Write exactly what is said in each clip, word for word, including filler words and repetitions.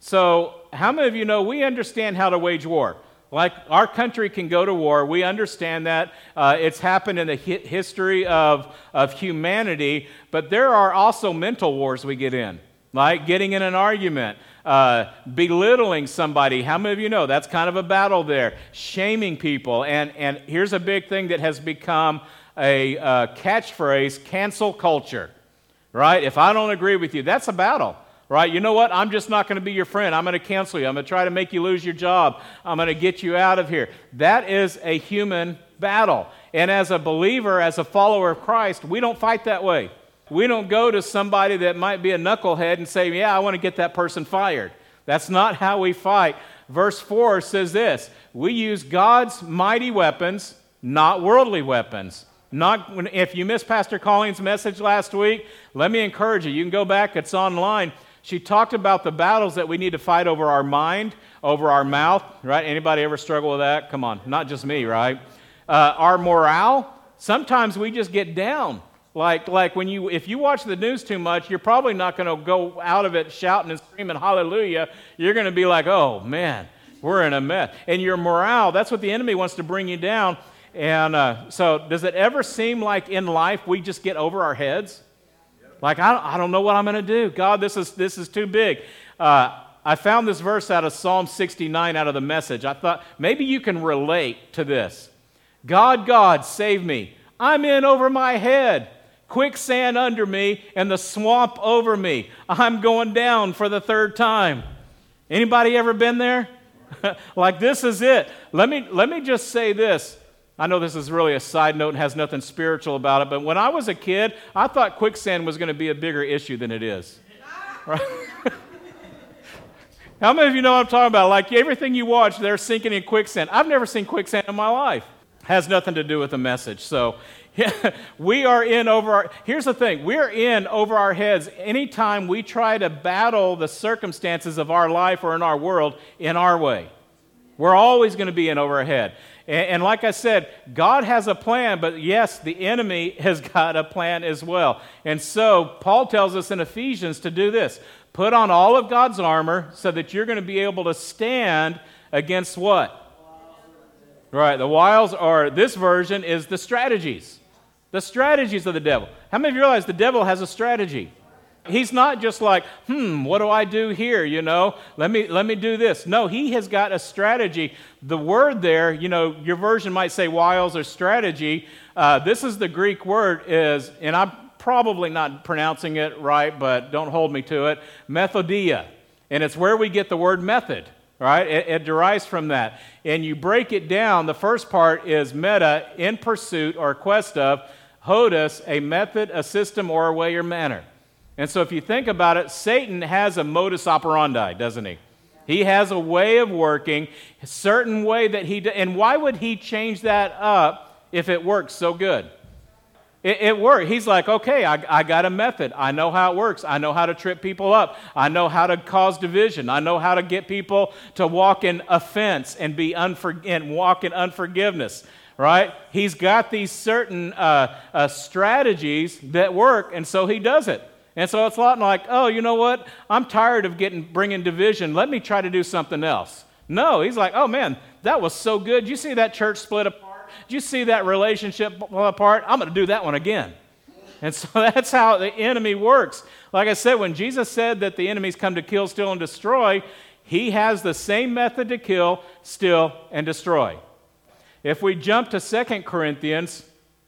So how many of you know we understand how to wage war? Like our country can go to war. We understand that. Uh, it's happened in the hi- history of, of humanity, but there are also mental wars we get in, like getting in an argument, uh, belittling somebody. How many of you know that's kind of a battle there? Shaming people. And, and here's a big thing that has become a uh, catchphrase, cancel culture, right? If I don't agree with you, that's a battle. Right? You know what? I'm just not going to be your friend. I'm going to cancel you. I'm going to try to make you lose your job. I'm going to get you out of here. That is a human battle. And as a believer, as a follower of Christ, we don't fight that way. We don't go to somebody that might be a knucklehead and say, yeah, I want to get that person fired. That's not how we fight. Verse four says this, we use God's mighty weapons, not worldly weapons. Not when, if you missed Pastor Colleen's message last week, let me encourage you. You can go back. It's online. She talked about the battles that we need to fight over our mind, over our mouth, right? Anybody ever struggle with that? Come on, not just me, right? Uh, our morale, sometimes we just get down. Like, like when you, if you watch the news too much, you're probably not going to go out of it shouting and screaming hallelujah. You're going to be like, oh man, we're in a mess. And your morale, that's what the enemy wants to bring you down. And uh, so does it ever seem like in life we just get over our heads? Like, I don't, I don't know what I'm going to do. God, this is this is too big. Uh, I found this verse out of Psalm sixty-nine out of the Message. I thought maybe you can relate to this. God, God, save me. I'm in over my head. Quicksand under me and the swamp over me. I'm going down for the third time. Anybody ever been there? Like, this is it. Let me, let me just say this. I know this is really a side note and has nothing spiritual about it, but when I was a kid, I thought quicksand was going to be a bigger issue than it is. Right? How many of you know what I'm talking about? Like everything you watch, they're sinking in quicksand. I've never seen quicksand in my life. Has nothing to do with the message. So yeah, we are in over our, here's the thing, we're in over our heads anytime we try to battle the circumstances of our life or in our world in our way. We're always going to be in over our head. And, and like I said, God has a plan, but yes, the enemy has got a plan as well. And so Paul tells us in Ephesians to do this. Put on all of God's armor so that you're going to be able to stand against what? Right, the wiles are, this version is the strategies. The strategies of the devil. How many of you realize the devil has a strategy? He's not just like, hmm, what do I do here, you know? Let me let me do this. No, he has got a strategy. The word there, you know, your version might say wiles or strategy. Uh, this is the Greek word is, and I'm probably not pronouncing it right, but don't hold me to it, methodia. And it's where we get the word method, right? It, it derives from that. And you break it down, the first part is meta, in pursuit or quest of, hodus, a method, a system, or a way or manner. And so if you think about it, Satan has a modus operandi, doesn't he? He has a way of working, a certain way that he, and why would he change that up if it works so good? It, it worked. He's like, okay, I, I got a method. I know how it works. I know how to trip people up. I know how to cause division. I know how to get people to walk in offense and be unfor- and walk in unforgiveness. Right? He's got these certain uh, uh, strategies that work, and so he does it. And so it's a lot like, oh, you know what? I'm tired of getting bringing division. Let me try to do something else. No, he's like, oh man, that was so good. Did you see that church split apart? Did you see that relationship fall apart? I'm going to do that one again. And so that's how the enemy works. Like I said, when Jesus said that the enemies come to kill, steal, and destroy, he has the same method to kill, steal, and destroy. If we jump to Second Corinthians,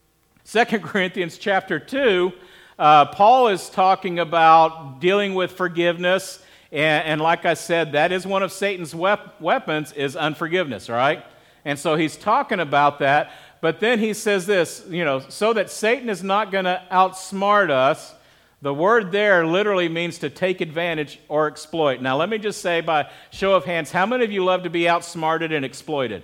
Second Corinthians chapter two, Uh, Paul is talking about dealing with forgiveness, and, and like I said, that is one of Satan's wep- weapons is unforgiveness, right? And so he's talking about that, but then he says this, you know, so that Satan is not going to outsmart us. The word there literally means to take advantage or exploit. Now, let me just say by show of hands, how many of you love to be outsmarted and exploited?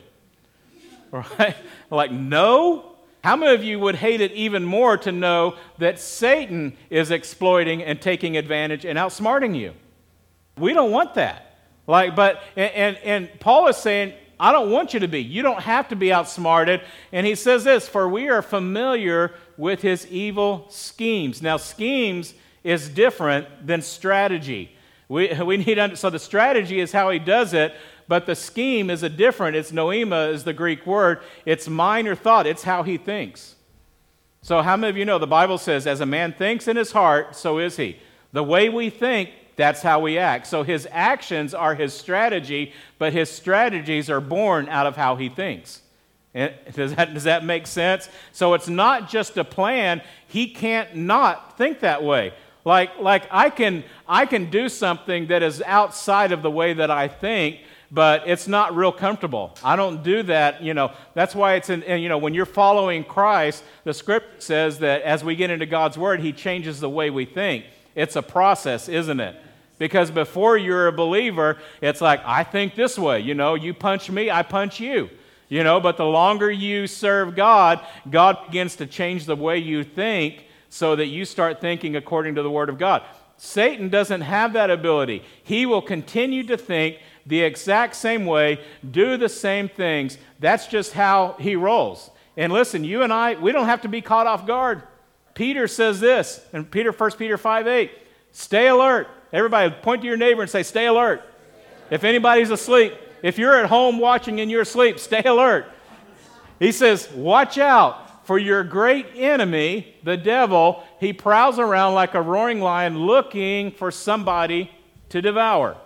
Right? Like, no? How many of you would hate it even more to know that Satan is exploiting and taking advantage and outsmarting you? We don't want that. Like, but and, and, and Paul is saying, I don't want you to be. You don't have to be outsmarted. And he says this, for we are familiar with his evil schemes. Now, schemes is different than strategy. We, we need to, so the strategy is how he does it, but the scheme is a different. It's noema is the Greek word. It's mind or thought. It's how he thinks. So how many of you know the Bible says, as a man thinks in his heart, so is he. The way we think, that's how we act. So his actions are his strategy, but his strategies are born out of how he thinks. Does that, does that make sense? So it's not just a plan. He can't not think that way. Like, like I can, I can do something that is outside of the way that I think, but it's not real comfortable. I don't do that, you know. That's why it's in, and, you know, when you're following Christ, the script says that as we get into God's word, he changes the way we think. It's a process, isn't it? Because before you're a believer, it's like, I think this way, you know, you punch me, I punch you. You know, but the longer you serve God, God begins to change the way you think so that you start thinking according to the Word of God. Satan doesn't have that ability. He will continue to think the exact same way, do the same things. That's just how he rolls. And listen, you and I, we don't have to be caught off guard. Peter says this, in Peter, First Peter five eight, stay alert. Everybody point to your neighbor and say, stay alert. If anybody's asleep, if you're at home watching and you're asleep, stay alert. He says, watch out for your great enemy, the devil. He prowls around like a roaring lion looking for somebody to devour.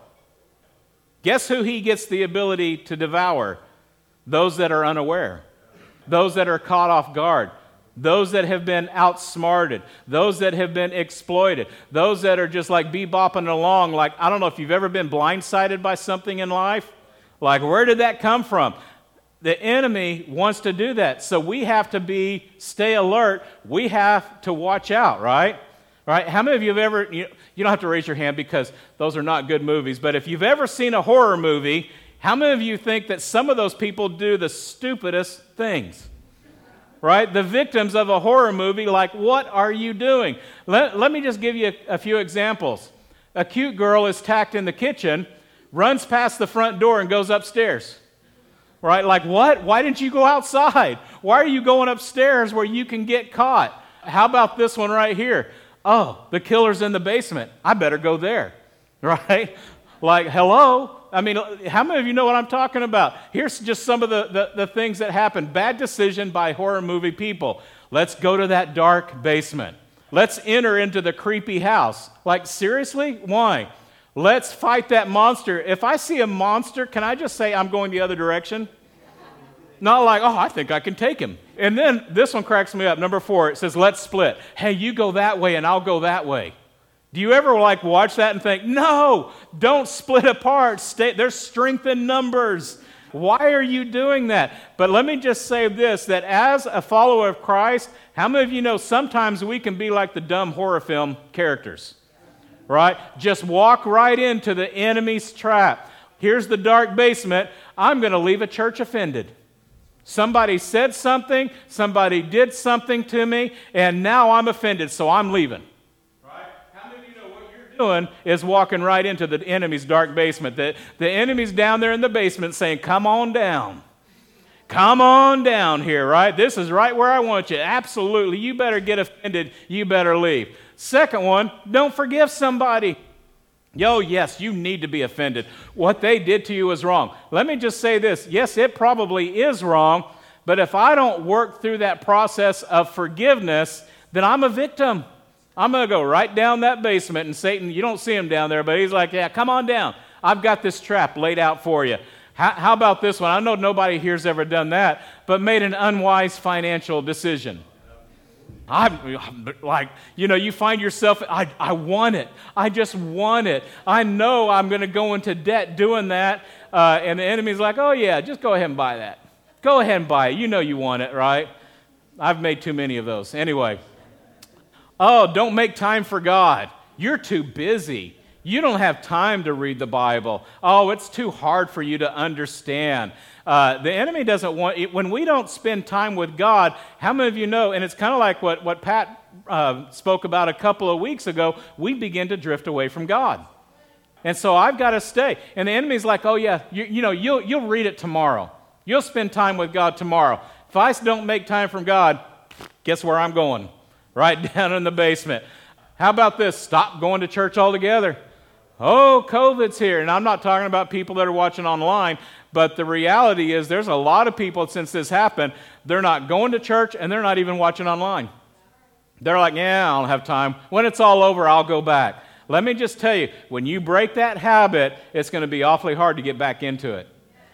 Guess who he gets the ability to devour? Those that are unaware. Those that are caught off guard. Those that have been outsmarted. Those that have been exploited. Those that are just like bebopping along. Like, I don't know if you've ever been blindsided by something in life. Like, where did that come from? The enemy wants to do that. So we have to be, stay alert. We have to watch out, right? Right? How many of you have ever, you, you don't have to raise your hand because those are not good movies, but if you've ever seen a horror movie, how many of you think that some of those people do the stupidest things? Right? The victims of a horror movie, like, what are you doing? Let, let me just give you a, a few examples. A cute girl is tacked in the kitchen, runs past the front door and goes upstairs. Right? Like, what? Why didn't you go outside? Why are you going upstairs where you can get caught? How about this one right here? Oh, the killer's in the basement. I better go there. Right? Like, hello? I mean, how many of you know what I'm talking about? Here's just some of the, the, the things that happen. Bad decision by horror movie people. Let's go to that dark basement. Let's enter into the creepy house. Like, seriously? Why? Let's fight that monster. If I see a monster, can I just say I'm going the other direction? Not like, oh, I think I can take him. And then this one cracks me up. Number four, it says, let's split. Hey, you go that way and I'll go that way. Do you ever like watch that and think, no, don't split apart. Stay, there's strength in numbers. Why are you doing that? But let me just say this, that as a follower of Christ, how many of you know sometimes we can be like the dumb horror film characters? Right? Just walk right into the enemy's trap. Here's the dark basement. I'm going to leave a church offended. Somebody said something, somebody did something to me, and now I'm offended, so I'm leaving. Right? How many of you know what you're doing is walking right into the enemy's dark basement? The, the enemy's down there in the basement saying, come on down. Come on down here, right? This is right where I want you. Absolutely. You better get offended. You better leave. Second one, don't forgive somebody. Yo, yes, you need to be offended. What they did to you is wrong. Let me just say this. Yes, it probably is wrong, but if I don't work through that process of forgiveness, then I'm a victim. I'm going to go right down that basement, and Satan, you don't see him down there, but he's like, yeah, come on down. I've got this trap laid out for you. How, how about this one? I know nobody here's ever done that, but made an unwise financial decision. I'm like, you know, you find yourself, I, I want it. I just want it. I know I'm going to go into debt doing that. Uh, and the enemy's like, oh, yeah, just go ahead and buy that. Go ahead and buy it. You know you want it, right? I've made too many of those. Anyway. Oh, don't make time for God. You're too busy. You don't have time to read the Bible. Oh, it's too hard for you to understand. Uh, the enemy doesn't want, it, when we don't spend time with God, how many of you know, and it's kind of like what, what Pat uh, spoke about a couple of weeks ago, we begin to drift away from God. And so I've got to stay. And the enemy's like, oh yeah, you, you know, you'll, you'll read it tomorrow. You'll spend time with God tomorrow. If I don't make time from God, guess where I'm going? Right down in the basement. How about this? Stop going to church altogether. Oh, COVID's here. And I'm not talking about people that are watching online, but the reality is there's a lot of people since this happened, they're not going to church and they're not even watching online. They're like, yeah, I don't have time. When it's all over, I'll go back. Let me just tell you, when you break that habit, it's going to be awfully hard to get back into it.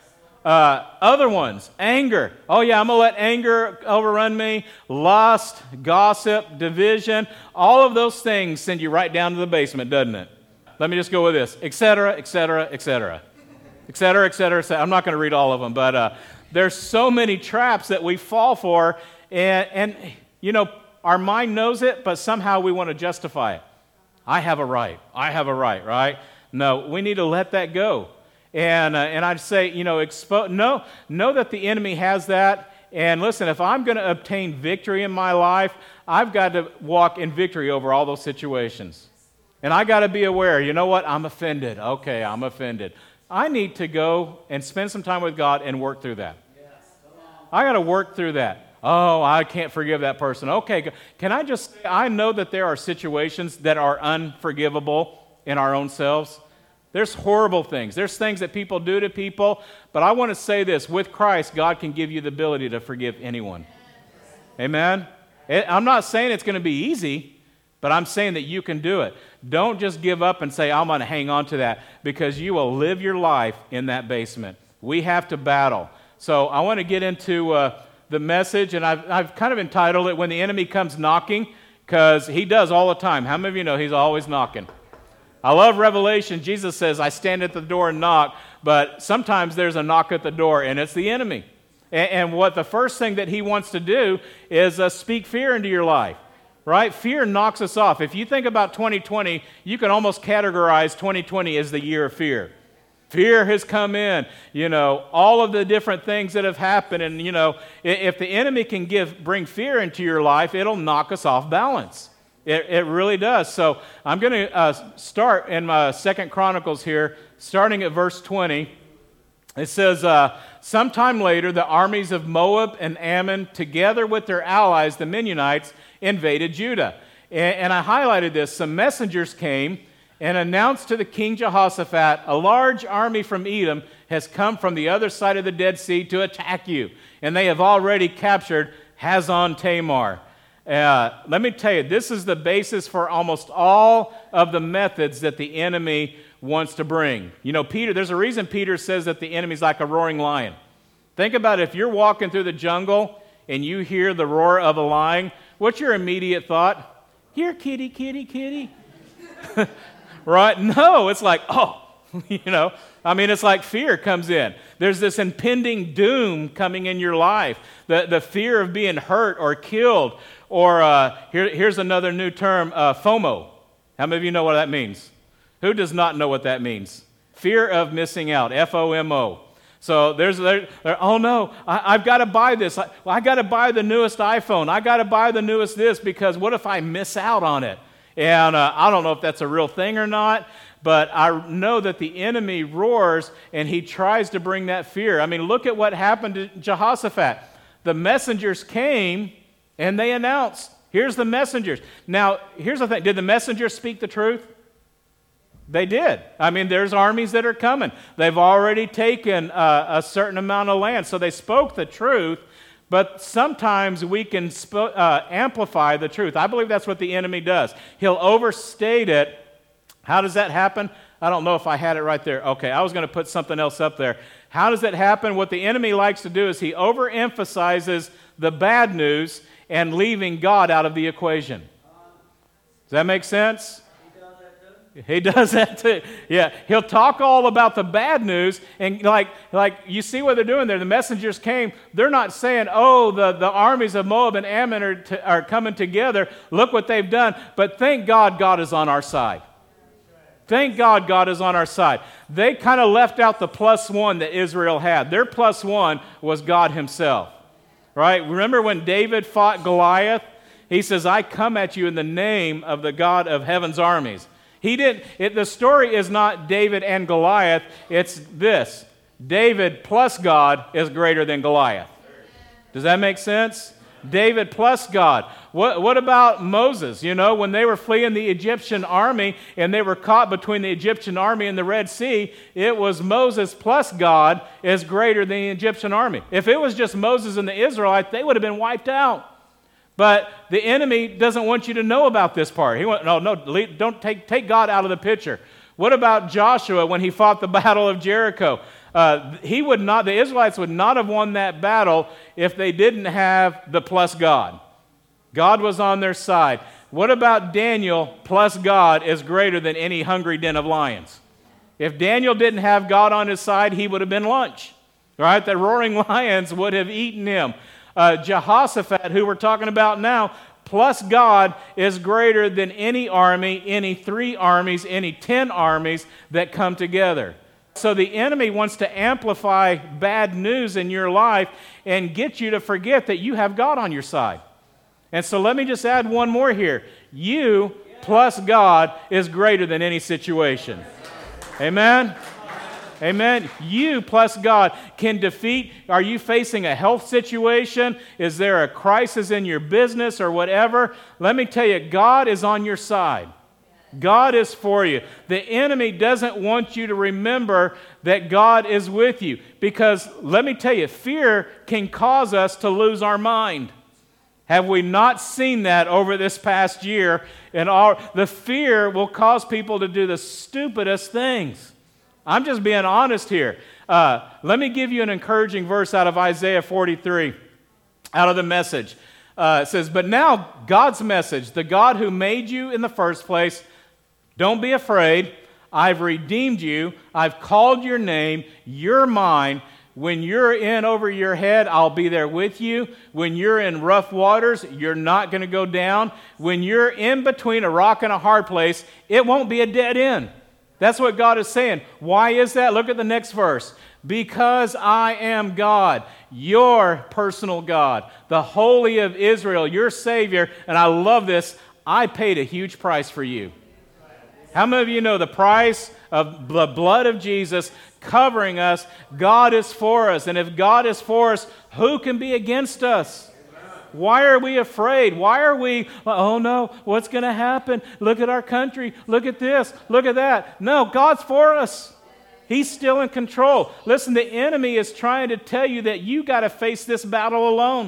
Uh, other ones, anger. Oh yeah, I'm going to let anger overrun me. Lust, gossip, division, all of those things send you right down to the basement, doesn't it? Let me just go with this, et cetera, et cetera, et cetera, et cetera, et cetera, et cetera. I'm not going to read all of them, but uh, there's so many traps that we fall for, and, and you know, our mind knows it, but somehow we want to justify it. I have a right. I have a right, right? No, we need to let that go. And uh, and I'd say, you know, expo- know, know that the enemy has that. And listen, if I'm going to obtain victory in my life, I've got to walk in victory over all those situations. And I got to be aware, you know what? I'm offended. Okay, I'm offended. I need to go and spend some time with God and work through that. Yes, I got to work through that. Oh, I can't forgive that person. Okay, can I just say, I know that there are situations that are unforgivable in our own selves. There's horrible things. There's things that people do to people. But I want to say this. With Christ, God can give you the ability to forgive anyone. Amen? I'm not saying it's going to be easy, but I'm saying that you can do it. Don't just give up and say, I'm going to hang on to that, because you will live your life in that basement. We have to battle. So I want to get into uh, the message, and I've, I've kind of entitled it, When the Enemy Comes Knocking, because he does all the time. How many of you know he's always knocking? I love Revelation. Jesus says, I stand at the door and knock, but sometimes there's a knock at the door, and it's the enemy. And, and what the first thing that he wants to do is uh, speak fear into your life, right? Fear knocks us off. If you think about twenty twenty, you can almost categorize twenty twenty as the year of fear. Fear has come in, you know, all of the different things that have happened, and, you know, if the enemy can give bring fear into your life, it'll knock us off balance. It, it really does. So I'm going to uh, start in my Second Chronicles here, starting at verse twenty. It says, uh, sometime later, the armies of Moab and Ammon, together with their allies, the Mennonites, invaded Judah. And, and I highlighted this. Some messengers came and announced to the king Jehoshaphat, a large army from Edom has come from the other side of the Dead Sea to attack you, and they have already captured Hazon Tamar. Uh, let me tell you, this is the basis for almost all of the methods that the enemy wants to bring. You know, Peter, there's a reason Peter says that the enemy's like a roaring lion. Think about it. If you're walking through the jungle and you hear the roar of a lion, what's your immediate thought? Here, kitty, kitty, kitty. Right? No, it's like, oh, you know, I mean, it's like fear comes in. There's this impending doom coming in your life, the, the fear of being hurt or killed. Or uh, here, here's another new term, uh, FOMO. How many of you know what that means? Who does not know what that means? Fear of missing out, F O M O. So there's, there, there, oh no, I, I've got to buy this. I, I got to buy the newest iPhone. I got to buy the newest this, because what if I miss out on it? And uh, I don't know if that's a real thing or not, but I know that the enemy roars and he tries to bring that fear. I mean, look at what happened to Jehoshaphat. The messengers came and they announced, here's the messengers. Now, here's the thing. Did the messengers speak the truth? They did. I mean, there's armies that are coming. They've already taken uh, a certain amount of land, so they spoke the truth. But sometimes we can sp- uh, amplify the truth. I believe that's what the enemy does. He'll overstate it. How does that happen? I don't know if I had it right there. Okay, I was going to put something else up there. How does that happen? What the enemy likes to do is he overemphasizes the bad news and leaving God out of the equation. Does that make sense? He does that too. Yeah, he'll talk all about the bad news, and like, like you see what they're doing there. The messengers came. They're not saying, "Oh, the, the armies of Moab and Ammon are to, are coming together. Look what they've done." But thank God, God is on our side. Thank God, God is on our side. They kind of left out the plus one that Israel had. Their plus one was God Himself, right? Remember when David fought Goliath? He says, "I come at you in the name of the God of heaven's armies." He didn't, it, the story is not David and Goliath, it's this. David plus God is greater than Goliath. Does that make sense? David plus God. What, what about Moses? You know, when they were fleeing the Egyptian army and they were caught between the Egyptian army and the Red Sea, it was Moses plus God is greater than the Egyptian army. If it was just Moses and the Israelites, they would have been wiped out. But the enemy doesn't want you to know about this part. He went, no, no, don't take, take God out of the picture. What about Joshua when he fought the battle of Jericho? Uh, he would not, the Israelites would not have won that battle if they didn't have the plus God. God was on their side. What about Daniel plus God is greater than any hungry den of lions? If Daniel didn't have God on his side, he would have been lunch. Right? The roaring lions would have eaten him. Uh, Jehoshaphat, who we're talking about now, plus God is greater than any army, any three armies, any ten armies that come together. So the enemy wants to amplify bad news in your life and get you to forget that you have God on your side. And so let me just add one more here. You plus God is greater than any situation. Amen? Amen. You plus God can defeat. Are you facing a health situation? Is there a crisis in your business or whatever? Let me tell you, God is on your side. God is for you. The enemy doesn't want you to remember that God is with you, because let me tell you, fear can cause us to lose our mind. Have we not seen that over this past year? And all the fear will cause people to do the stupidest things. I'm just being honest here. Uh, let me give you an encouraging verse out of Isaiah forty-three, out of the Message. Uh, it says, "But now God's message, the God who made you in the first place, don't be afraid. I've redeemed you. I've called your name. You're mine. When you're in over your head, I'll be there with you. When you're in rough waters, you're not going to go down. When you're in between a rock and a hard place, it won't be a dead end." That's what God is saying. Why is that? Look at the next verse. "Because I am God, your personal God, the Holy of Israel, your Savior." And I love this. "I paid a huge price for you." How many of you know the price of the blood of Jesus covering us? God is for us. And if God is for us, who can be against us? Why are we afraid? Why are we, oh no, what's going to happen? Look at our country. Look at this. Look at that. No, God's for us. He's still in control. Listen, the enemy is trying to tell you that you got to face this battle alone.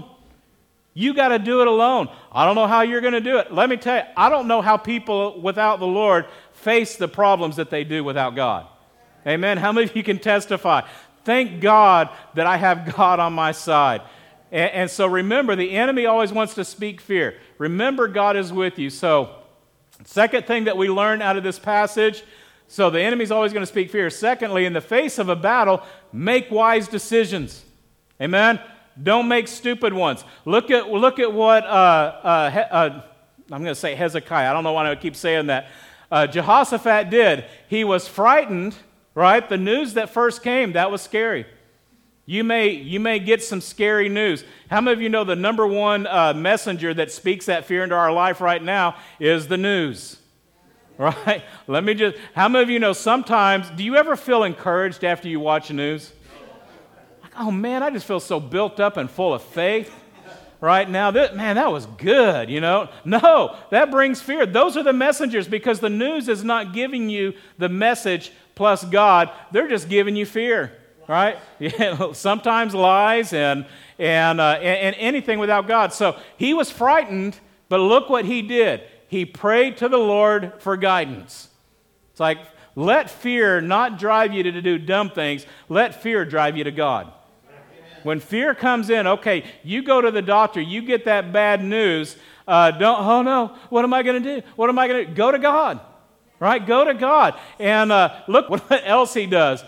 You got to do it alone. I don't know how you're going to do it. Let me tell you, I don't know how people without the Lord face the problems that they do without God. Amen. How many of you can testify? Thank God that I have God on my side. And, and so remember, the enemy always wants to speak fear. Remember, God is with you. So, second thing that we learn out of this passage, so the enemy's always going to speak fear. Secondly, in the face of a battle, make wise decisions. Amen? Don't make stupid ones. Look at, look at what, uh, uh, he, uh, I'm going to say Hezekiah. I don't know why I keep saying that. Uh, Jehoshaphat did. He was frightened, right? The news that first came, that was scary. You may, you may get some scary news. How many of you know the number one uh, messenger that speaks that fear into our life right now is the news? Right? Let me just, how many of you know sometimes, do you ever feel encouraged after you watch the news? Like, oh man, I just feel so built up and full of faith right now. This, man, that was good, you know? No, that brings fear. Those are the messengers, because the news is not giving you the message plus God. They're just giving you fear. Right? Yeah, sometimes lies and and, uh, and and anything without God. So he was frightened, but look what he did. He prayed to the Lord for guidance. It's like, let fear not drive you to do dumb things. Let fear drive you to God. When fear comes in, okay, you go to the doctor, you get that bad news. Uh, don't. Oh no, what am I going to do? What am I going to do? Go to God. Right? Go to God. And uh, look what else he does.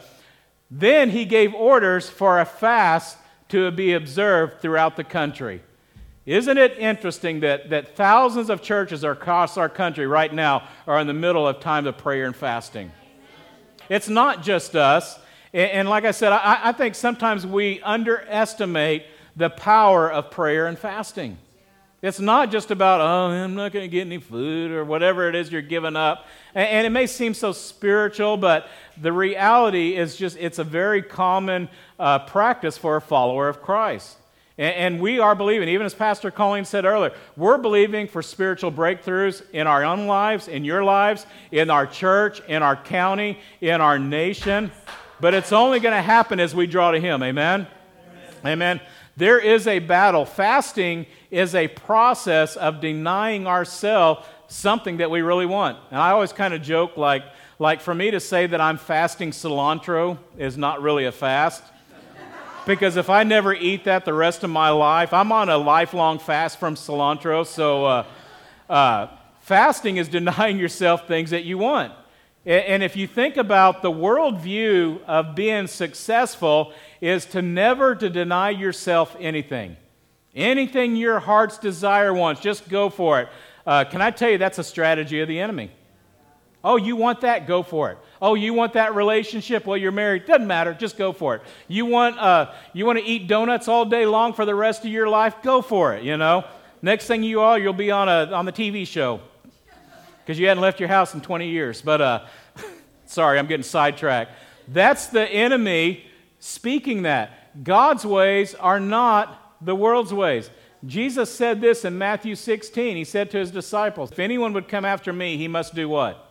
Then he gave orders for a fast to be observed throughout the country. Isn't it interesting that, that thousands of churches across our country right now are in the middle of times of prayer and fasting? It's not just us. And, and like I said, I, I think sometimes we underestimate the power of prayer and fasting. It's not just about, oh, I'm not going to get any food or whatever it is you're giving up. And, and it may seem so spiritual, but the reality is just it's a very common uh, practice for a follower of Christ. And, and we are believing, even as Pastor Colleen said earlier, we're believing for spiritual breakthroughs in our own lives, in your lives, in our church, in our county, in our nation. But it's only going to happen as we draw to Him. Amen? Amen. Amen. There is a battle. Fasting is a process of denying ourselves something that we really want. And I always kind of joke, like, like for me to say that I'm fasting cilantro is not really a fast. Because if I never eat that the rest of my life, I'm on a lifelong fast from cilantro. So uh, uh, fasting is denying yourself things that you want. And if you think about the worldview of being successful is to never to deny yourself anything. Anything your heart's desire wants, just go for it. Uh, can I tell you that's a strategy of the enemy? Oh, you want that? Go for it. Oh, you want that relationship? Well, you're married. Doesn't matter. Just go for it. You want uh, you want to eat donuts all day long for the rest of your life? Go for it. You know. Next thing you are, you'll be on a on the T V show because you hadn't left your house in twenty years. But uh, sorry, I'm getting sidetracked. That's the enemy speaking that. God's ways are not the world's ways. Jesus said this in Matthew sixteen. He said to his disciples, if anyone would come after me, he must do what?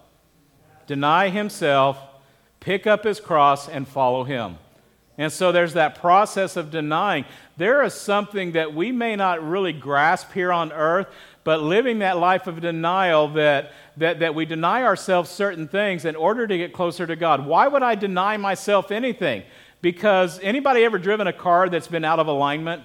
Deny himself, pick up his cross, and follow him. And so there's that process of denying. There is something that we may not really grasp here on earth, but living that life of denial that, that, that we deny ourselves certain things in order to get closer to God. Why would I deny myself anything? Because anybody ever driven a car that's been out of alignment?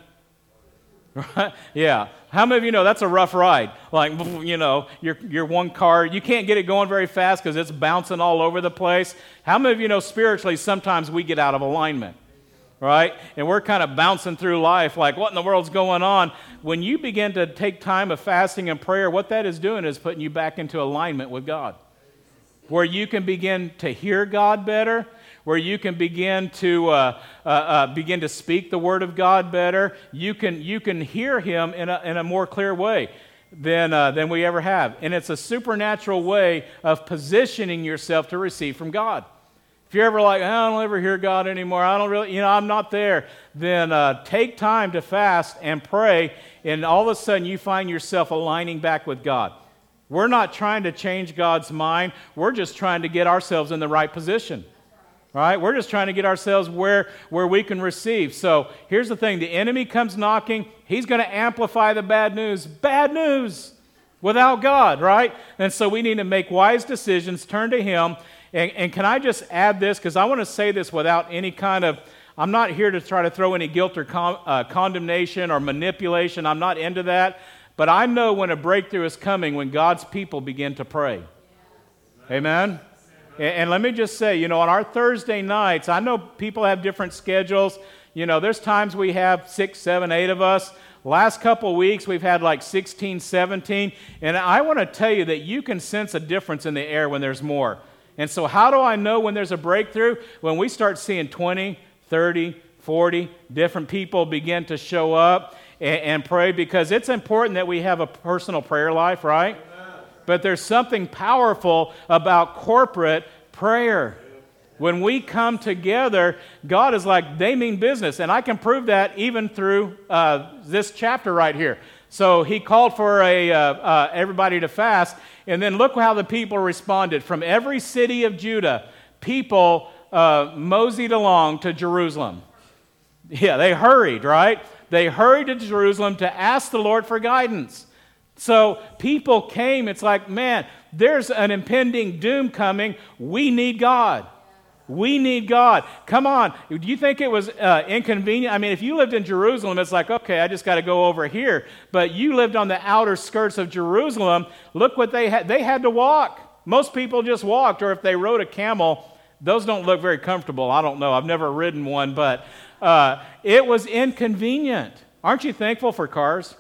Right? Yeah. How many of you know that's a rough ride? Like, you know, your your one car, you can't get it going very fast because it's bouncing all over the place. How many of you know spiritually sometimes we get out of alignment, right? And we're kind of bouncing through life like, what in the world's going on? When you begin to take time of fasting and prayer, what that is doing is putting you back into alignment with God, where you can begin to hear God better, where you can begin to uh, uh, uh, begin to speak the Word of God better. You can you can hear Him in a, in a more clear way than, uh, than we ever have. And it's a supernatural way of positioning yourself to receive from God. If you're ever like, I don't ever hear God anymore, I don't really, you know, I'm not there, then uh, take time to fast and pray, and all of a sudden you find yourself aligning back with God. We're not trying to change God's mind. We're just trying to get ourselves in the right position. Right? We're just trying to get ourselves where, where we can receive. So here's the thing. The enemy comes knocking. He's going to amplify the bad news. Bad news without God, right? And so we need to make wise decisions, turn to Him. And, and can I just add this? Because I want to say this without any kind of, I'm not here to try to throw any guilt or con, uh, condemnation or manipulation. I'm not into that. But I know when a breakthrough is coming when God's people begin to pray. Amen? And let me just say, you know, on our Thursday nights, I know people have different schedules. You know, there's times we have six, seven, eight of us. Last couple of weeks, we've had like sixteen, seventeen. And I want to tell you that you can sense a difference in the air when there's more. And so how do I know when there's a breakthrough? When we start seeing twenty, thirty, forty different people begin to show up and, and pray, because it's important that we have a personal prayer life, right? But there's something powerful about corporate prayer. When we come together, God is like, they mean business. And I can prove that even through uh, this chapter right here. So he called for a, uh, uh, everybody to fast. And then look how the people responded. From every city of Judah, people uh, moseyed along to Jerusalem. Yeah, they hurried, right? They hurried to Jerusalem to ask the Lord for guidance. So people came, it's like, man, there's an impending doom coming. We need God. We need God. Come on. Do you think it was uh, inconvenient? I mean, if you lived in Jerusalem, it's like, okay, I just got to go over here. But you lived on the outer skirts of Jerusalem. Look what they had. They had to walk. Most people just walked, or if they rode a camel, those don't look very comfortable. I don't know. I've never ridden one, but uh, it was inconvenient. Aren't you thankful for cars?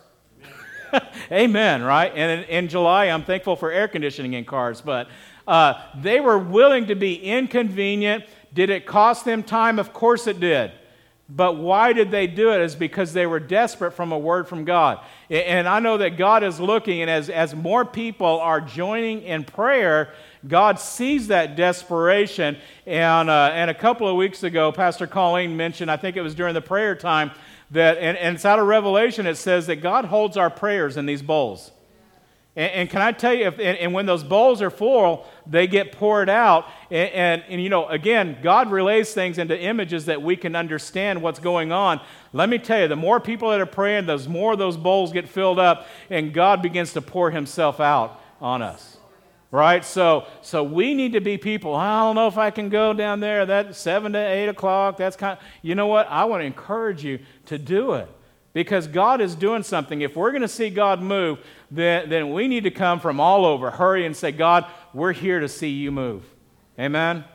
Amen, right? And in, in July, I'm thankful for air conditioning in cars. But uh, they were willing to be inconvenient. Did it cost them time? Of course it did. But why did they do it? Is because they were desperate from a word from God. And I know that God is looking, and as, as more people are joining in prayer, God sees that desperation. And, uh, and a couple of weeks ago, Pastor Colleen mentioned, I think it was during the prayer time, that, and, and it's out of Revelation, it says that God holds our prayers in these bowls. And, and can I tell you, if, and, and when those bowls are full, they get poured out. And, and, and, you know, again, God relays things into images that we can understand what's going on. Let me tell you, the more people that are praying, the more those bowls get filled up, and God begins to pour himself out on us. Right? So so we need to be people, I don't know if I can go down there, that seven to eight o'clock, that's kind of, you know what? I want to encourage you to do it. Because God is doing something. If we're going to see God move, then, then we need to come from all over, hurry and say, God, we're here to see you move. Amen? Amen?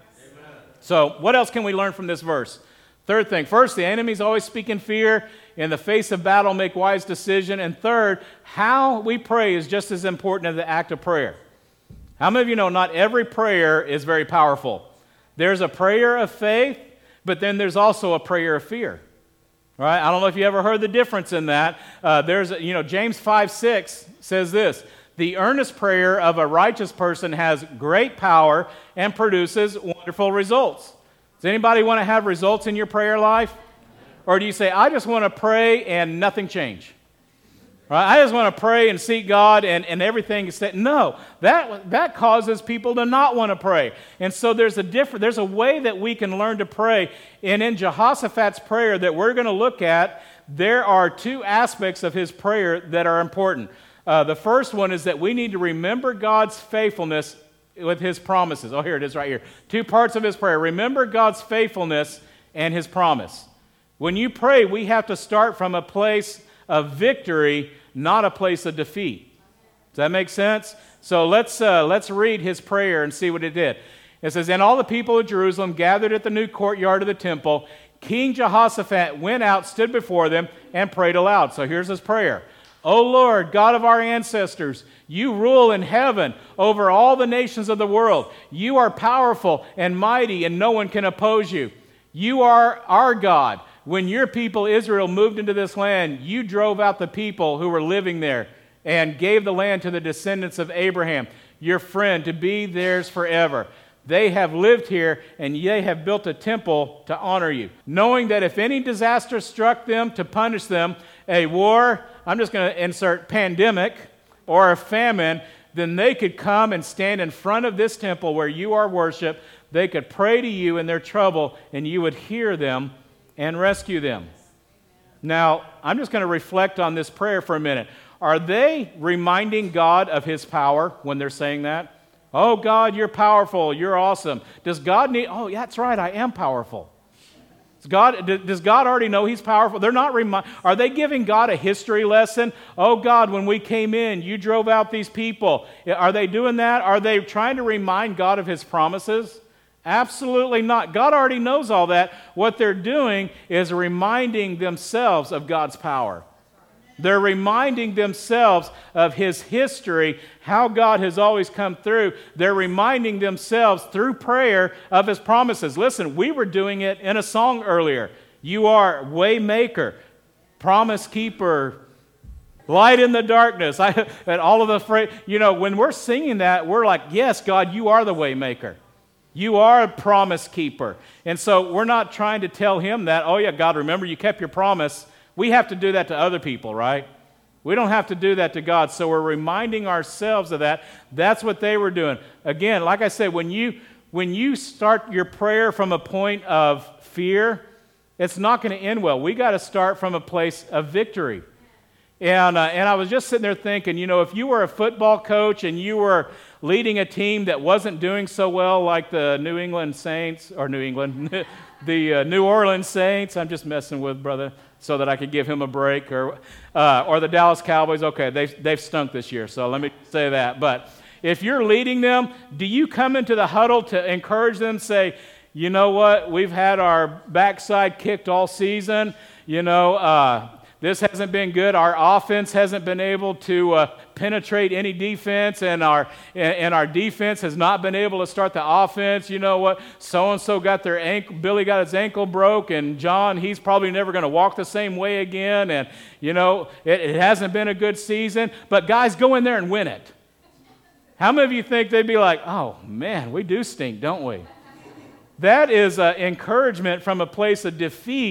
So what else can we learn from this verse? Third thing, first, the enemy's always speaking fear. In the face of battle, make wise decision. And third, how we pray is just as important as the act of prayer. How many of you know not every prayer is very powerful? There's a prayer of faith, but then there's also a prayer of fear. Right? I don't know if you ever heard the difference in that. Uh, there's, you know, James five six says this, the earnest prayer of a righteous person has great power and produces wonderful results. Does anybody want to have results in your prayer life? Or do you say, I just want to pray and nothing change? Right? I just want to pray and seek God and, and everything is set. No, that, that causes people to not want to pray. And so there's a different, there's a way that we can learn to pray. And in Jehoshaphat's prayer that we're going to look at, there are two aspects of his prayer that are important. Uh, the first one is that we need to remember God's faithfulness with his promises. Oh, here it is right here. Two parts of his prayer. Remember God's faithfulness and his promise. When you pray, we have to start from a place of victory, not a place of defeat. Does that make sense? So let's uh, let's read his prayer and see what it did. It says, and all the people of Jerusalem gathered at the new courtyard of the temple. King Jehoshaphat went out, stood before them, and prayed aloud. So here's his prayer. O Lord, God of our ancestors, you rule in heaven over all the nations of the world. You are powerful and mighty, and no one can oppose you. You are our God. When your people Israel moved into this land, you drove out the people who were living there and gave the land to the descendants of Abraham, your friend, to be theirs forever. They have lived here, and they have built a temple to honor you, knowing that if any disaster struck them to punish them, a war, I'm just going to insert pandemic, or a famine, then they could come and stand in front of this temple where you are worshiped. They could pray to you in their trouble, and you would hear them and rescue them. Now, I'm just going to reflect on this prayer for a minute. Are they reminding God of his power when they're saying that? Oh, God, you're powerful. You're awesome. Does God need, oh, yeah, that's right, I am powerful. Does God, does God already know he's powerful? They're not remi- Are they giving God a history lesson? Oh, God, when we came in, you drove out these people. Are they doing that? Are they trying to remind God of his promises? Absolutely not. God already knows all that. What they're doing is reminding themselves of God's power. They're reminding themselves of his history, how God has always come through. They're reminding themselves through prayer of his promises. Listen, we were doing it in a song earlier. You are way maker, promise keeper, light in the darkness. I, and all of the phrase, you know, when we're singing that, we're like, yes, God, you are the way maker. You are a promise keeper. And so we're not trying to tell him that, oh yeah, God, remember you kept your promise. We have to do that to other people, right? We don't have to do that to God. So we're reminding ourselves of that. That's what they were doing. Again, like I said, when you when you start your prayer from a point of fear, it's not going to end well. We got to start from a place of victory. And uh, and I was just sitting there thinking, you know, if you were a football coach and you were leading a team that wasn't doing so well, like the New England Saints, or New England, the uh, New Orleans Saints, I'm just messing with brother, so that I could give him a break, or uh, or the Dallas Cowboys. Okay, they've they've stunk this year, so let me say that. But if you're leading them, do you come into the huddle to encourage them? Say, you know what? We've had our backside kicked all season. You know. Uh, This hasn't been good. Our offense hasn't been able to uh, penetrate any defense, and our and our defense has not been able to start the offense. You know what? So and so got their ankle. Billy got his ankle broke, and John, he's probably never going to walk the same way again. And you know, it, it hasn't been a good season. But guys, go in there and win it. How many of you think they'd be like, "Oh man, we do stink, don't we?" That is uh, encouragement from a place of defeat,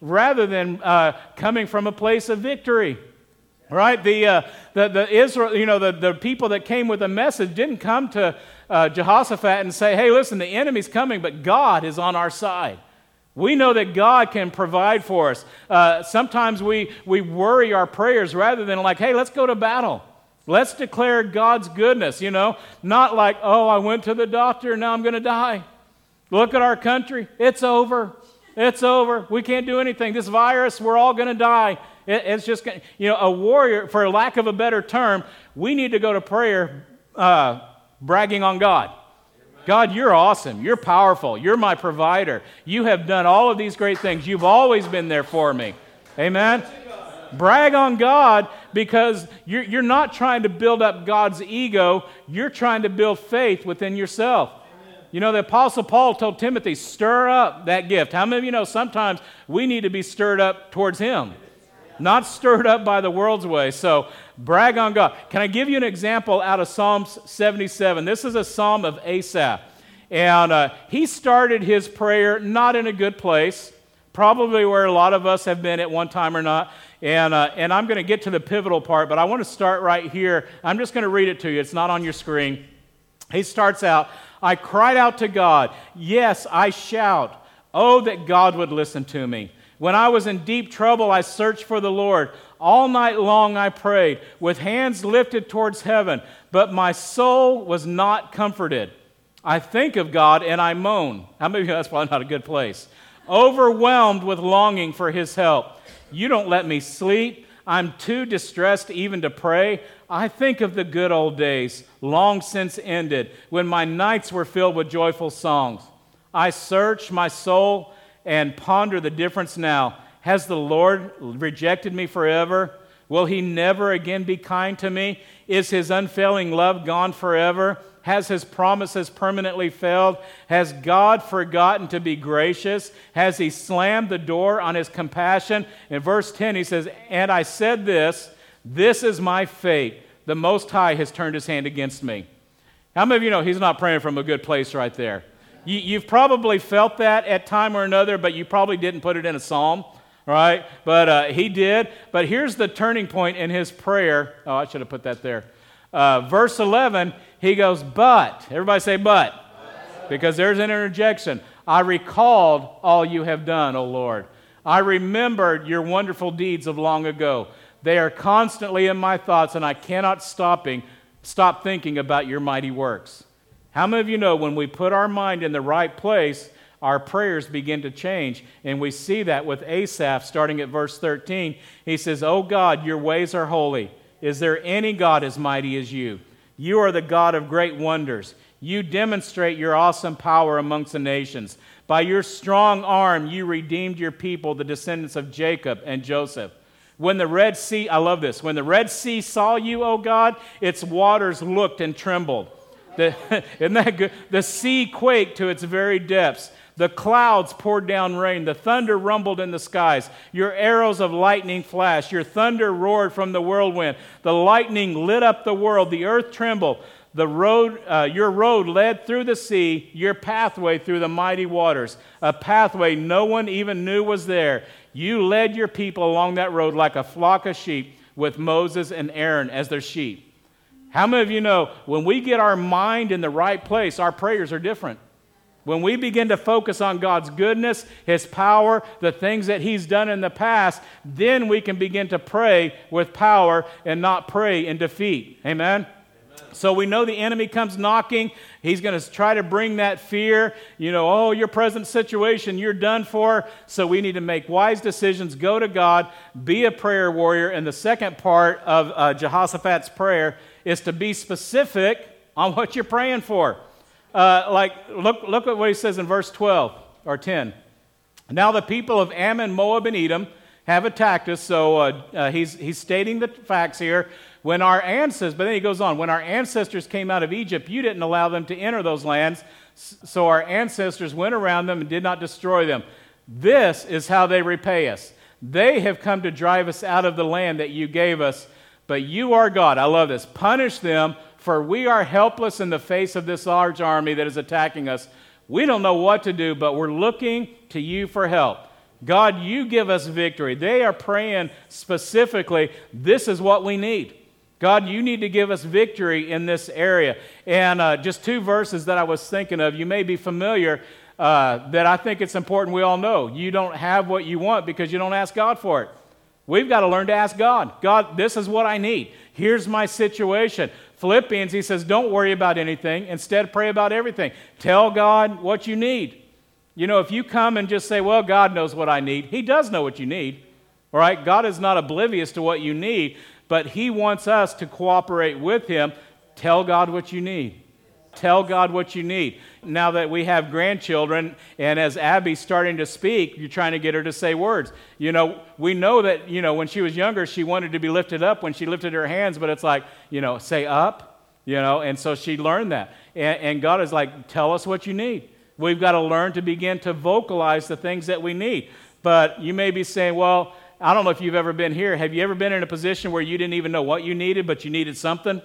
rather than uh, coming from a place of victory. Right? The, uh, the, the Israel, you know, the, the people that came with a message didn't come to uh, Jehoshaphat and say, hey, listen, the enemy's coming, but God is on our side. We know that God can provide for us. Uh, sometimes we, we worry our prayers rather than like, hey, let's go to battle. Let's declare God's goodness, you know. Not like, oh, I went to the doctor, now I'm going to die. Look at our country. It's over. It's over. We can't do anything. This virus, we're all going to die. It, it's just, you know, a warrior, for lack of a better term, we need to go to prayer uh, bragging on God. God, you're awesome. You're powerful. You're my provider. You have done all of these great things. You've always been there for me. Amen? Brag on God, because you're, you're not trying to build up God's ego. You're trying to build faith within yourself. You know, the Apostle Paul told Timothy, stir up that gift. How many of you know sometimes we need to be stirred up towards Him, not stirred up by the world's way? So brag on God. Can I give you an example out of Psalms seventy-seven? This is a psalm of Asaph. And uh, he started his prayer not in a good place, probably where a lot of us have been at one time or not. And, uh, and I'm going to get to the pivotal part, but I want to start right here. I'm just going to read it to you. It's not on your screen. He starts out, I cried out to God. Yes, I shout. Oh, that God would listen to me. When I was in deep trouble, I searched for the Lord. All night long I prayed, with hands lifted towards heaven, but my soul was not comforted. I think of God and I moan. How many of you, that's probably not a good place. Overwhelmed with longing for His help. You don't let me sleep. I'm too distressed even to pray. I think of the good old days, long since ended, when my nights were filled with joyful songs. I search my soul and ponder the difference now. Has the Lord rejected me forever? Will He never again be kind to me? Is His unfailing love gone forever? Has His promises permanently failed? Has God forgotten to be gracious? Has He slammed the door on His compassion? In verse ten, he says, and I said this, this is my fate. The Most High has turned His hand against me. How many of you know he's not praying from a good place right there? You, you've probably felt that at time or another, but you probably didn't put it in a psalm, right? But uh, he did. But here's the turning point in his prayer. Oh, I should have put that there. Uh, verse eleven, he goes, but. Everybody say but. But. Because there's an interjection. I recalled all you have done, O Lord. I remembered your wonderful deeds of long ago. They are constantly in my thoughts, and I cannot stopping, stop thinking about your mighty works. How many of you know when we put our mind in the right place, our prayers begin to change? And we see that with Asaph, starting at verse thirteen. He says, "O God, your ways are holy. Is there any God as mighty as you? You are the God of great wonders. You demonstrate your awesome power amongst the nations. By your strong arm, you redeemed your people, the descendants of Jacob and Joseph. When the Red Sea," I love this, "when the Red Sea saw you, O God, its waters looked and trembled." The, isn't that good? The sea quaked to its very depths. The clouds poured down rain. The thunder rumbled in the skies. Your arrows of lightning flashed. Your thunder roared from the whirlwind. The lightning lit up the world. The earth trembled. The road, uh, your road led through the sea, your pathway through the mighty waters, a pathway no one even knew was there. You led your people along that road like a flock of sheep, with Moses and Aaron as their sheep. How many of you know when we get our mind in the right place, our prayers are different? When we begin to focus on God's goodness, His power, the things that He's done in the past, then we can begin to pray with power and not pray in defeat. Amen? So we know the enemy comes knocking. He's going to try to bring that fear. You know, oh, your present situation, you're done for. So we need to make wise decisions, go to God, be a prayer warrior. And the second part of uh, Jehoshaphat's prayer is to be specific on what you're praying for. Uh, like, look, look at what he says in verse twelve or ten. Now the people of Ammon, Moab, and Edom have attacked us. So uh, uh, he's, he's stating the facts here. When our ancestors, but then he goes on, when our ancestors came out of Egypt, you didn't allow them to enter those lands, so our ancestors went around them and did not destroy them. This is how they repay us. They have come to drive us out of the land that you gave us, but you are God. I love this. Punish them, for we are helpless in the face of this large army that is attacking us. We don't know what to do, but we're looking to you for help. God, you give us victory. They are praying specifically, this is what we need. God, you need to give us victory in this area. And uh, just two verses that I was thinking of, you may be familiar, uh, that I think it's important we all know. You don't have what you want because you don't ask God for it. We've got to learn to ask God. God, this is what I need. Here's my situation. Philippians, he says, don't worry about anything. Instead, pray about everything. Tell God what you need. You know, if you come and just say, well, God knows what I need, he does know what you need. All right? God is not oblivious to what you need, but he wants us to cooperate with him. Tell God what you need. Tell God what you need. Now that we have grandchildren, and as Abby's starting to speak, you're trying to get her to say words. You know, we know that, you know, when she was younger, she wanted to be lifted up when she lifted her hands, but it's like, you know, say up, you know, and so she learned that. And, and God is like, tell us what you need. We've got to learn to begin to vocalize the things that we need. But you may be saying, well, I don't know if you've ever been here. Have you ever been in a position where you didn't even know what you needed, but you needed something?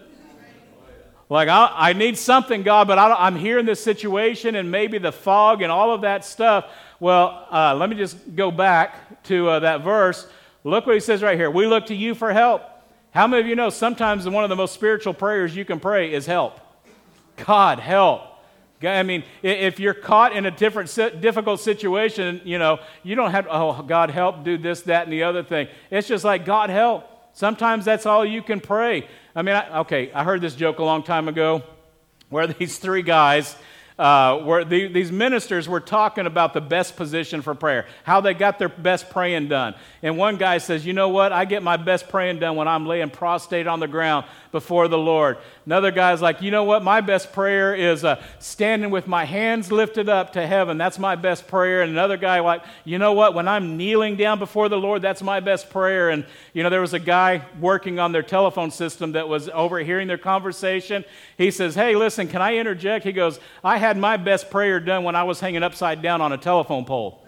Like, I, I need something, God, but I don't, I'm here in this situation and maybe the fog and all of that stuff. Well, uh, let me just go back to uh, that verse. Look what he says right here. We look to you for help. How many of you know sometimes one of the most spiritual prayers you can pray is help? God, help. I mean, if you're caught in a different, difficult situation, you know, you don't have, oh, God, help, do this, that, and the other thing. It's just like, God, help. Sometimes that's all you can pray. I mean, I, okay, I heard this joke a long time ago where these three guys, uh, where the, these ministers were talking about the best position for prayer, how they got their best praying done. And one guy says, you know what, I get my best praying done when I'm laying prostrate on the ground before the Lord. Another guy's like, you know what, my best prayer is uh, standing with my hands lifted up to heaven. That's my best prayer. And another guy like, you know what, when I'm kneeling down before the Lord, that's my best prayer. And, you know, there was a guy working on their telephone system that was overhearing their conversation. He says, hey, listen, can I interject? He goes, I had my best prayer done when I was hanging upside down on a telephone pole.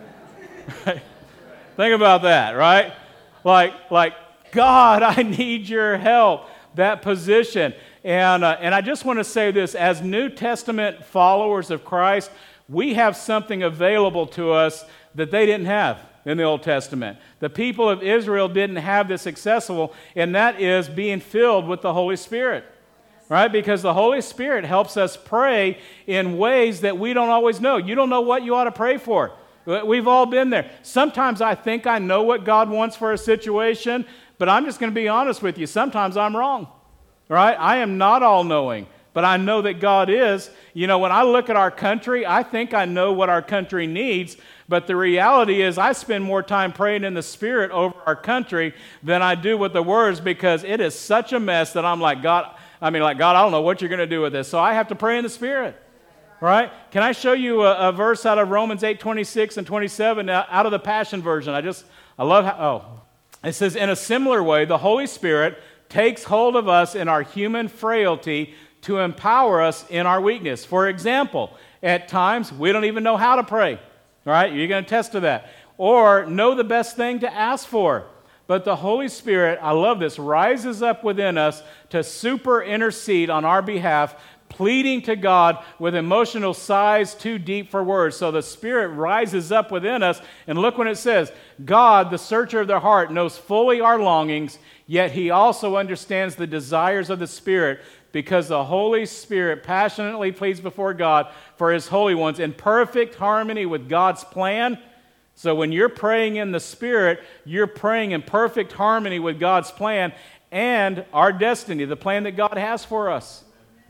Think about that, right? Like, like, God, I need your help. That position. And, uh, and I just want to say this, as New Testament followers of Christ, we have something available to us that they didn't have in the Old Testament. The people of Israel didn't have this accessible, and that is being filled with the Holy Spirit. Right? Because the Holy Spirit helps us pray in ways that we don't always know. You don't know what you ought to pray for. We've all been there. Sometimes I think I know what God wants for a situation, but I'm just going to be honest with you. Sometimes I'm wrong, right? I am not all-knowing, but I know that God is. You know, when I look at our country, I think I know what our country needs, but the reality is I spend more time praying in the Spirit over our country than I do with the words, because it is such a mess that I'm like, God, I mean, like, God, I don't know what you're going to do with this. So I have to pray in the Spirit, right? Can I show you a, a verse out of Romans eight, twenty-six and twenty-seven out of the Passion Version? I just, I love how, oh. It says, in a similar way, the Holy Spirit takes hold of us in our human frailty to empower us in our weakness. For example, at times, we don't even know how to pray. All right? You're going to test to that. Or know the best thing to ask for. But the Holy Spirit, I love this, rises up within us to super intercede on our behalf, pleading to God with emotional sighs too deep for words. So the Spirit rises up within us, and look when it says, God, the searcher of the heart, knows fully our longings, yet he also understands the desires of the Spirit, because the Holy Spirit passionately pleads before God for his holy ones in perfect harmony with God's plan. So when you're praying in the Spirit, you're praying in perfect harmony with God's plan and our destiny, the plan that God has for us.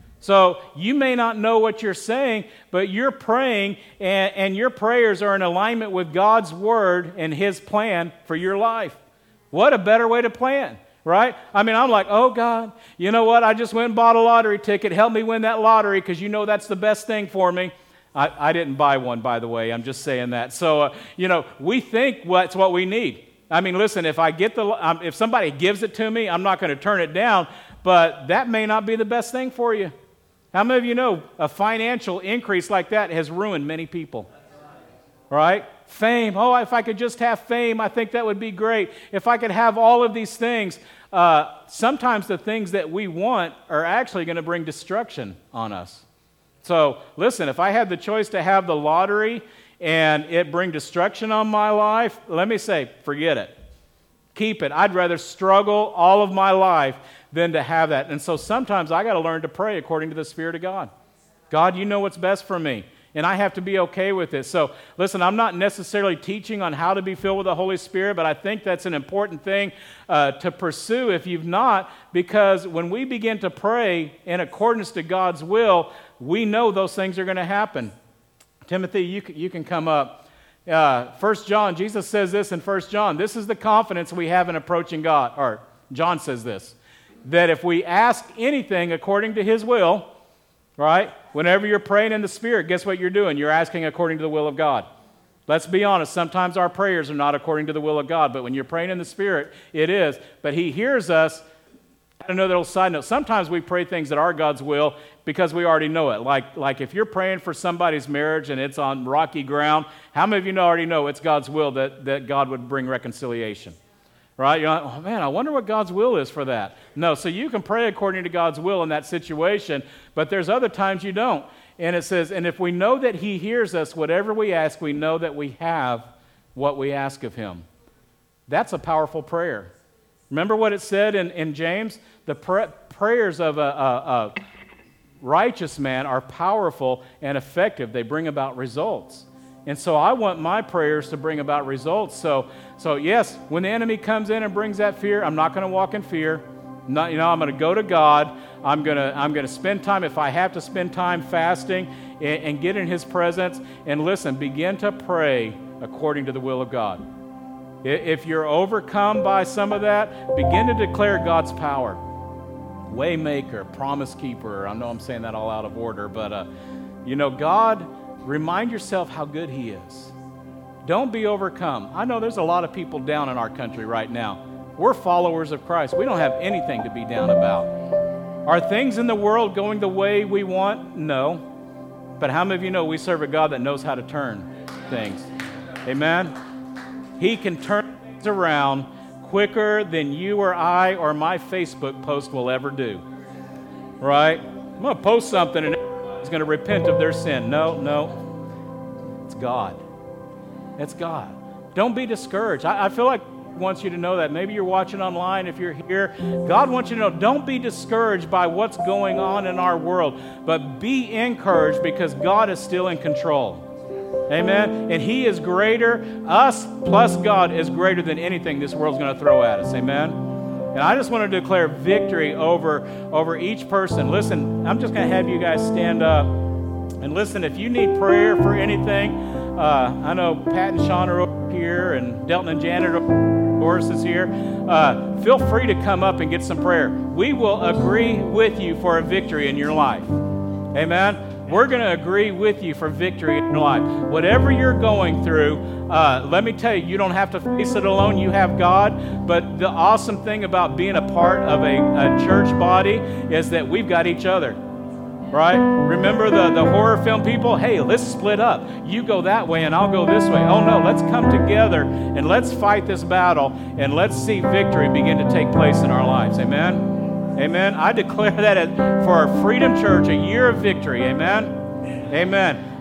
So you may not know what you're saying, but you're praying, and, and your prayers are in alignment with God's word and his plan for your life. What a better way to plan, right? I mean, I'm like, oh, God, you know what? I just went and bought a lottery ticket. Help me win that lottery, because you know that's the best thing for me. I, I didn't buy one, by the way. I'm just saying that. So, uh, you know, we think that's what we need. I mean, listen, if I get the, um, if somebody gives it to me, I'm not going to turn it down, but that may not be the best thing for you. How many of you know a financial increase like that has ruined many people? Right? Fame. Oh, if I could just have fame, I think that would be great. If I could have all of these things. Uh, sometimes the things that we want are actually going to bring destruction on us. So, listen, if I had the choice to have the lottery and it bring destruction on my life, let me say, forget it. Keep it. I'd rather struggle all of my life than to have that. And so sometimes I got to learn to pray according to the Spirit of God. God, you know what's best for me, and I have to be okay with it. So listen, I'm not necessarily teaching on how to be filled with the Holy Spirit, but I think that's an important thing uh, to pursue if you've not, because when we begin to pray in accordance to God's will, we know those things are going to happen. Timothy, you can, you can come up. Uh, First John, Jesus says this in First John. This is the confidence we have in approaching God. Or John says this, that if we ask anything according to His will, right, whenever you're praying in the Spirit, guess what you're doing? You're asking according to the will of God. Let's be honest, sometimes our prayers are not according to the will of God, but when you're praying in the Spirit, it is. But He hears us. Another little side note, sometimes we pray things that are God's will because we already know it. Like, like if you're praying for somebody's marriage and it's on rocky ground, how many of you already know it's God's will that, that God would bring reconciliation? Right? You're like, oh man, I wonder what God's will is for that. No, so you can pray according to God's will in that situation, but there's other times you don't. And it says, and if we know that He hears us, whatever we ask, we know that we have what we ask of Him. That's a powerful prayer. Remember what it said in, in James? The pr- prayers of a, a, a righteous man are powerful and effective. They bring about results. And so I want my prayers to bring about results. So, so yes, when the enemy comes in and brings that fear, I'm not going to walk in fear. Not, you know, I'm going to go to God. I'm going to I'm going to spend time, if I have to spend time fasting and, and get in His presence. And listen, begin to pray according to the will of God. If you're overcome by some of that, begin to declare God's power. Waymaker, promise keeper. I know I'm saying that all out of order, but uh, you know, God, remind yourself how good He is. Don't be overcome. I know there's a lot of people down in our country right now. We're followers of Christ. We don't have anything to be down about. Are things in the world going the way we want? No. But how many of you know we serve a God that knows how to turn things? Amen? He can turn things around quicker than you or I or my Facebook post will ever do. Right? I'm going to post something and everybody's going to repent of their sin. No, no. It's God. It's God. Don't be discouraged. I, I feel like He wants you to know that. Maybe you're watching online if you're here. God wants you to know, don't be discouraged by what's going on in our world, but be encouraged because God is still in control. Amen? And He is greater. Us plus God is greater than anything this world's going to throw at us. Amen? And I just want to declare victory over, over each person. Listen, I'm just going to have you guys stand up. And listen, if you need prayer for anything, uh, I know Pat and Sean are over here, and Delton and Janet are Doris is here. Uh, feel free to come up and get some prayer. We will agree with you for a victory in your life. Amen? We're going to agree with you for victory in your life. Whatever you're going through, uh, let me tell you, you don't have to face it alone. You have God. But the awesome thing about being a part of a, a church body is that we've got each other. Right? Remember the, the horror film people? Hey, let's split up. You go that way and I'll go this way. Oh no, let's come together and let's fight this battle and let's see victory begin to take place in our lives. Amen? Amen. I declare that for our Freedom Church, a year of victory. Amen. Amen.